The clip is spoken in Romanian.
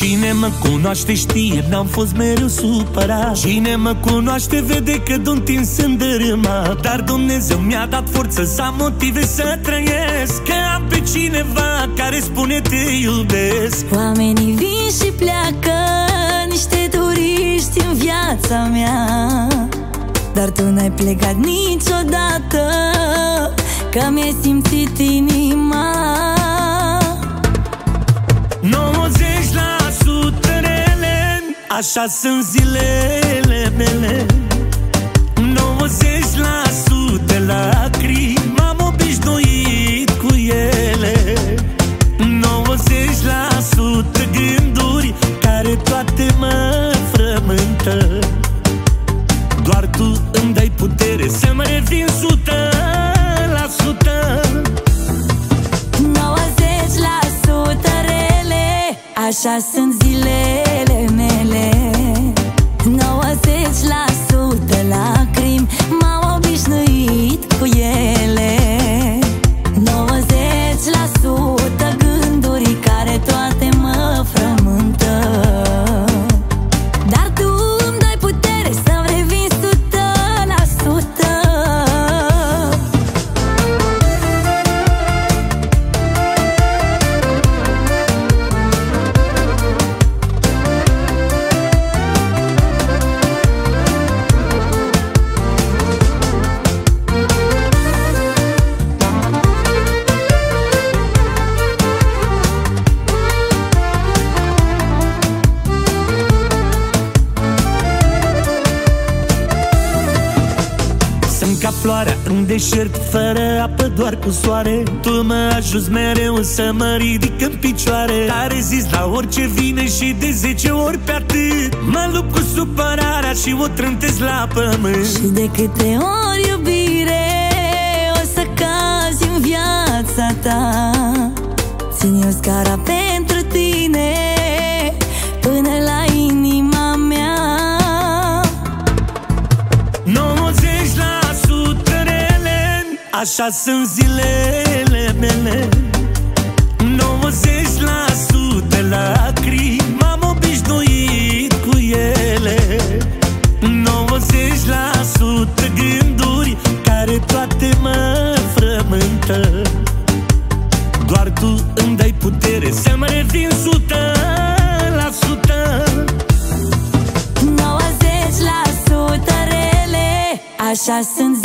Cine mă cunoaște știe, n-am fost mereu supărat. Cine mă cunoaște vede că de-un timp sunt dărâmat. Dar Dumnezeu mi-a dat forță să am motive să trăiesc, că am pe cineva care spune te iubesc. Oamenii vin și pleacă, niște turiști în viața mea, dar tu n-ai plecat niciodată, că mi-ai simțit inima. 90% rele, așa sunt zilele mele. 90% lacrimi, m-am obișnuit cu ele. 90% gânduri care toate mă frământă. Doar tu îmi dai putere să-mi revin 100%. 90% rele, așa sunt zilele mele. 90% lacrimi, m-am obișnuit cu ele. 90% gânduri care toate mă frământă. Dar tu îmi dai putere să-mi revin 100%. Ca floarea în deșert, fără apă, doar cu soare. Tu mă ajuți mereu să mă ridic în picioare. Dar rezist la orice vine și de 10 ori pe atât. Mă lupt cu supărarea și o trântesc la pământ. Și de câte ori, iubire, o să cazi în viața ta. Țin eu scara pentru tine până la inima mea. 90% rele, așa sunt zilele mele. 90% lacrimi, m-am obișnuit cu ele. 90% gânduri care toate mă frământă. Doar tu îmi dai putere să-mi revin 100%. 90% rele, așa sunt